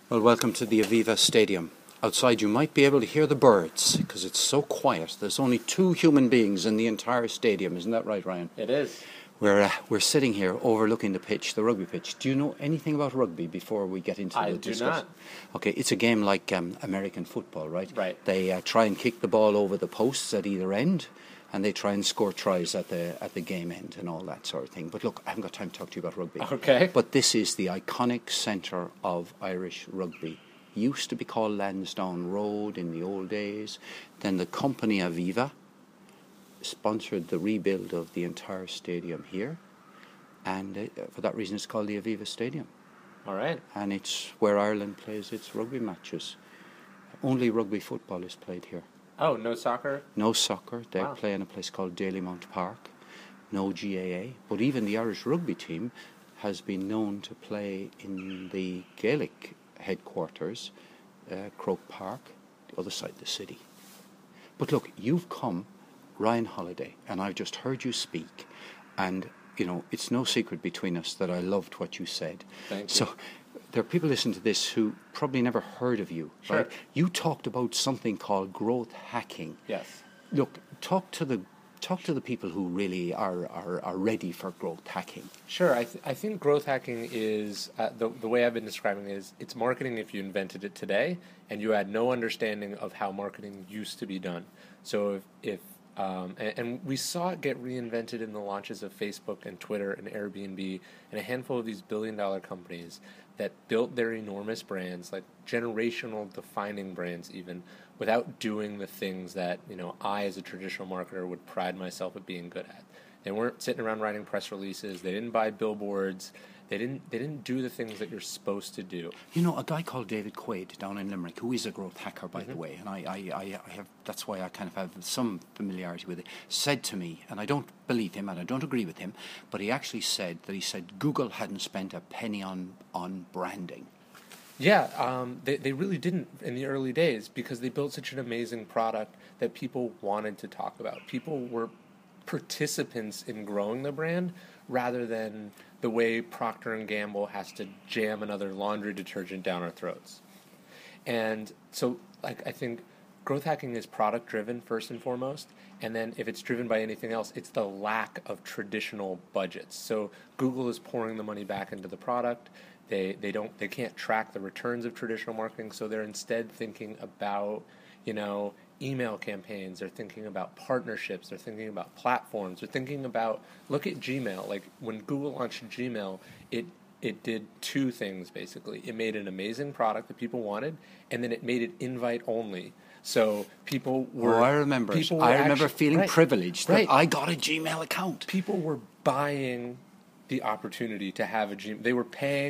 Well, welcome to the Aviva Stadium. Outside you might be able to hear the birds because it's so quiet. There's only 2 human beings in the entire stadium. Isn't that right, Ryan? It is. We're sitting here overlooking the pitch, the rugby pitch. Do you know anything about rugby before we get into the discussion? I do not. Okay, it's a game like American football, right? Right. They try and kick the ball over the posts at either end, and they try and score tries at the game end and all that sort of thing. But look, I haven't got time to talk to you about rugby. Okay. But this is the iconic centre of Irish rugby. Used to be called Lansdowne Road in the old days. Then the company Aviva sponsored the rebuild of the entire stadium here, and for that reason it's called the Aviva Stadium. All right. And it's where Ireland plays its rugby matches. Only rugby football is played here. Oh, no soccer? No soccer. They Wow. play in a place called Dalymount Park. No GAA. But even the Irish rugby team has been known to play in the Gaelic headquarters, Croke Park, the other side of the city. But look, you've come, Ryan Holiday, and I've just heard you speak, and you know it's no secret between us that I loved what you said. Thank you. So there are people listening to this who probably never heard of you. Sure. Right? You talked about something called growth hacking. Yes. Look, talk to the people who really are ready for growth hacking. Sure. I think growth hacking is, the way I've been describing it is, it's marketing if you invented it today and you had no understanding of how marketing used to be done. So and we saw it get reinvented in the launches of Facebook and Twitter and Airbnb and a handful of these billion-dollar companies that built their enormous brands, like generational defining brands even, without doing the things that, you know, I as a traditional marketer would pride myself at being good at. They weren't sitting around writing press releases. They didn't buy billboards. They didn't do the things that you're supposed to do. You know, a guy called David Quaid down in Limerick, who is a growth hacker, by the way, and I have, that's why I kind of have some familiarity with it, said to me, and I don't believe him and I don't agree with him, but he actually said that Google hadn't spent a penny on branding. Yeah, they really didn't in the early days because they built such an amazing product that people wanted to talk about. People were participants in growing the brand rather than the way Procter & Gamble has to jam another laundry detergent down our throats. And so I think growth hacking is product driven first and foremost, and then if it's driven by anything else, it's the lack of traditional budgets. So Google is pouring the money back into the product. They can't track the returns of traditional marketing, so they're instead thinking about, you know, email campaigns, they're thinking about partnerships, they're thinking about platforms, they're thinking about, look at Gmail. Like when Google launched Gmail, it did 2 things basically. It made an amazing product that people wanted, and then it made it invite only. So people were... I remember feeling privileged that I got a Gmail account. People were buying the opportunity to have a Gmail. They were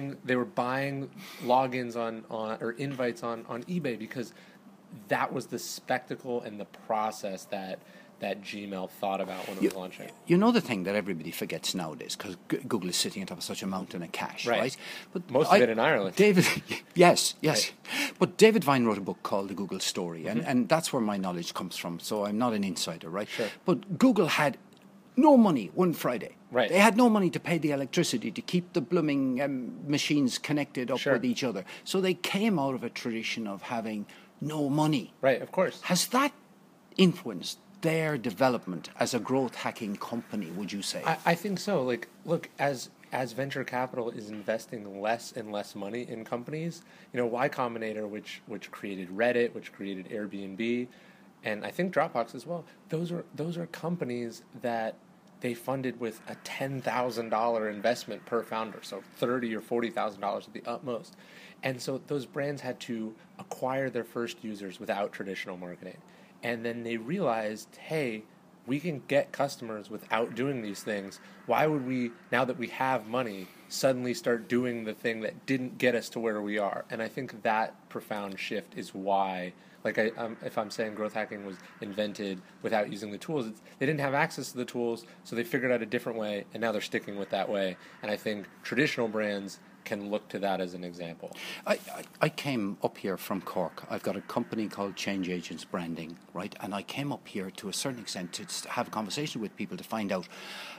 buying logins on or invites on eBay because that was the spectacle and the process that Gmail thought about when it was launching. You know the thing that everybody forgets nowadays, because Google is sitting on top of such a mountain of cash, right? But most of it in Ireland. Yes. Right. But David Vine wrote a book called The Google Story, and that's where my knowledge comes from, so I'm not an insider, right? Sure. But Google had no money one Friday. Right. They had no money to pay the electricity to keep the blooming machines connected up with each other. So they came out of a tradition of having no money. Right, of course. Has that influenced their development as a growth hacking company, would you say? I think so. Like, look, as venture capital is investing less and less money in companies, you know, Y Combinator, which created Reddit, which created Airbnb, and I think Dropbox as well, those are companies that they funded with a $10,000 investment per founder, so $30,000 or $40,000 at the utmost. And so those brands had to acquire their first users without traditional marketing. And then they realized, hey, we can get customers without doing these things. Why would we, now that we have money, suddenly start doing the thing that didn't get us to where we are? And I think that profound shift is why, like if I'm saying growth hacking was invented without using the tools, they didn't have access to the tools, so they figured out a different way, and now they're sticking with that way. And I think traditional brands can look to that as an example. I came up here from Cork. I've got a company called Change Agents Branding, right? And I came up here to a certain extent to have a conversation with people to find out, you know,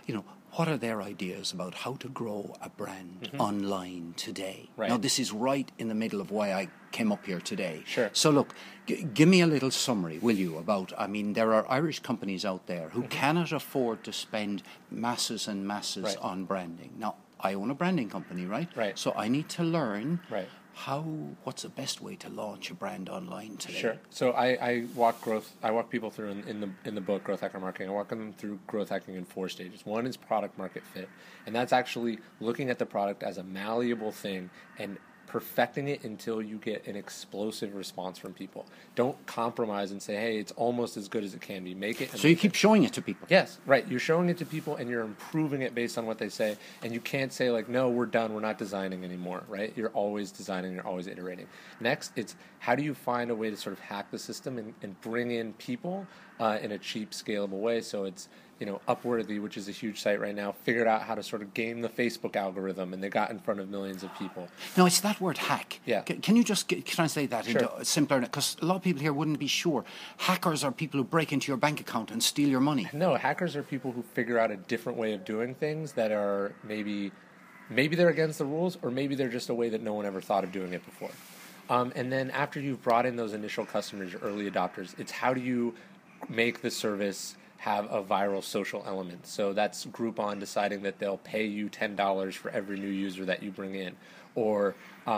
what are their ideas about how to grow a brand online today? Right. Now, this is right in the middle of why I came up here today. Sure. So, look, give me a little summary, will you, about, I mean, there are Irish companies out there who cannot afford to spend masses and masses on branding. Now, I own a branding company, right? Right. So I need to learn Right. what's the best way to launch a brand online today? Sure. So I walk people through in the book Growth Hacker Marketing. I walk them through growth hacking in 4 stages. One is product market fit, and that's actually looking at the product as a malleable thing and perfecting it until you get an explosive response from people. Don't compromise and say, hey, it's almost as good as it can be. Make it. So you keep showing it to people. Yes, right. You're showing it to people and you're improving it based on what they say. And you can't say like, no, we're done. We're not designing anymore, right? You're always designing. You're always iterating. Next, it's how do you find a way to sort of hack the system and bring in people in a cheap, scalable way. So it's, Upworthy, which is a huge site right now, figured out how to sort of game the Facebook algorithm, and they got in front of millions of people. No, it's that word hack. Yeah. Can you just translate that into simpler? Because a lot of people here wouldn't be sure. Hackers are people who break into your bank account and steal your money. No, hackers are people who figure out a different way of doing things that are maybe they're against the rules, or maybe they're just a way that no one ever thought of doing it before. And then after you've brought in those initial customers, your early adopters, it's how do you make the service have a viral social element. So that's Groupon deciding that they'll pay you $10 for every new user that you bring in, or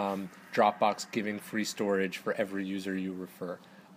Dropbox giving free storage for every user you refer,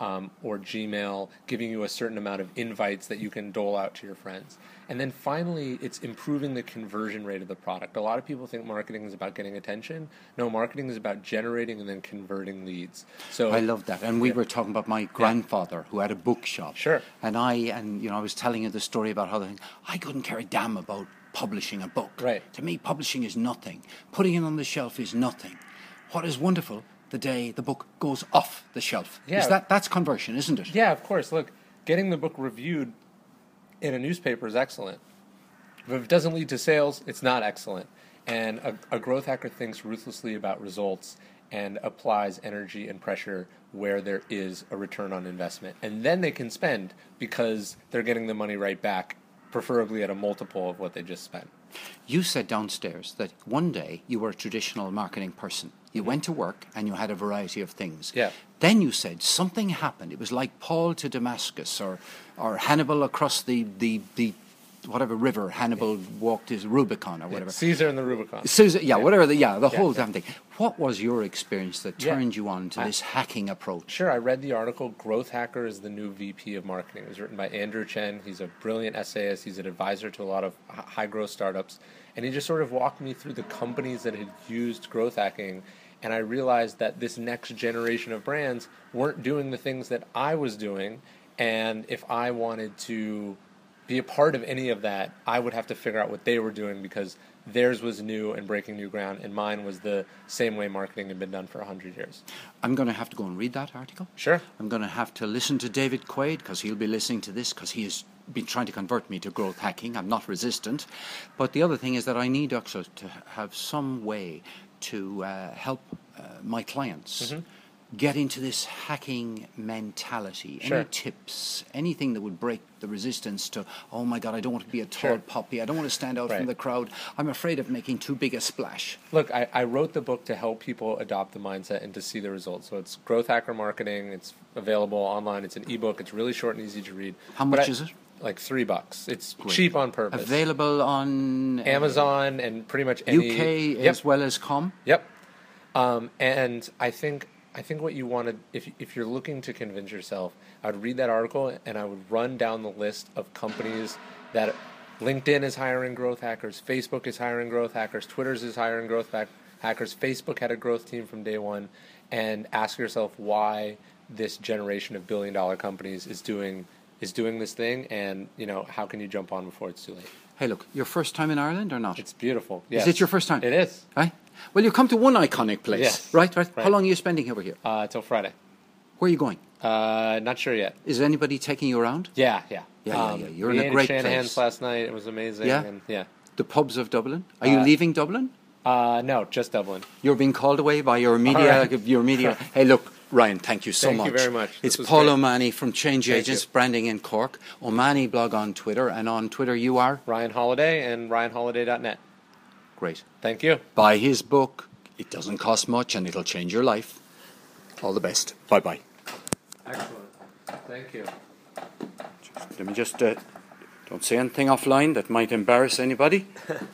or Gmail giving you a certain amount of invites that you can dole out to your friends. And then finally, it's improving the conversion rate of the product. A lot of people think marketing is about getting attention. No, marketing is about generating and then converting leads. So I love that. And we were talking about my grandfather who had a bookshop. Sure. And I was telling you the story about how I couldn't care a damn about publishing a book. Right. To me, publishing is nothing. Putting it on the shelf is nothing. What is wonderful, the day the book goes off the shelf. Yeah. That's conversion, isn't it? Yeah, of course. Look, getting the book reviewed in a newspaper is excellent. But if it doesn't lead to sales, it's not excellent. And a growth hacker thinks ruthlessly about results and applies energy and pressure where there is a return on investment. And then they can spend because they're getting the money right back, preferably at a multiple of what they just spent. You said downstairs that one day you were a traditional marketing person. You went to work and you had a variety of things. Yeah. Then you said something happened. It was like Paul to Damascus or Hannibal across the whatever river Hannibal walked his Rubicon or whatever. Caesar and the Rubicon. Caesar, whatever the whole damn thing. What was your experience that turned you on to this hacking approach? Sure, I read the article, Growth Hacker is the New VP of Marketing. It was written by Andrew Chen. He's a brilliant essayist. He's an advisor to a lot of high-growth startups. And he just sort of walked me through the companies that had used growth hacking. And I realized that this next generation of brands weren't doing the things that I was doing. And if I wanted to be a part of any of that, I would have to figure out what they were doing, because theirs was new and breaking new ground, and mine was the same way marketing had been done for 100 years. I'm going to have to go and read that article. Sure. I'm going to have to listen to David Quaid, because he'll be listening to this, because he has been trying to convert me to growth hacking. I'm not resistant. But the other thing is that I need also to have some way to help my clients get into this hacking mentality. Sure. Any tips, anything that would break the resistance to, oh my God, I don't want to be a tall poppy, I don't want to stand out from the crowd, I'm afraid of making too big a splash. Look, I wrote the book to help people adopt the mindset and to see the results. So it's Growth Hacker Marketing. It's available online. It's an ebook. It's really short and easy to read. How much is it? Like $3. It's Great. cheap on purpose. Available on Amazon and pretty much any UK as well as com. Yep. And I think what you want to, if you're looking to convince yourself, I would read that article and I would run down the list of companies that LinkedIn is hiring growth hackers, Facebook is hiring growth hackers, Twitter's is hiring growth hackers, Facebook had a growth team from day one, and ask yourself why this generation of billion-dollar companies is doing this thing, and how can you jump on before it's too late? Hey, look, your first time in Ireland or not? It's beautiful. Yes. Is it your first time? It is. Right? Well, you've come to one iconic place. Yes. Right. How long are you spending over here? Till Friday. Where are you going? Not sure yet. Is anybody taking you around? Yeah. You're in a great place. Shanahan's last night. It was amazing. Yeah? And The pubs of Dublin. Are you leaving Dublin? No, just Dublin. You're being called away by your media. All right. Your media. Hey, look, Ryan, thank you so Thank much. you very much. It's This was Paul great. O'Mahony from Change Thank Agents you. Branding in Cork. O'Mahony blog on Twitter, and on Twitter you are? Ryan Holiday and RyanHoliday.net. Great. Thank you. Buy his book. It doesn't cost much and it'll change your life. All the best. Bye-bye. Excellent. Thank you. Let me just don't say anything offline that might embarrass anybody.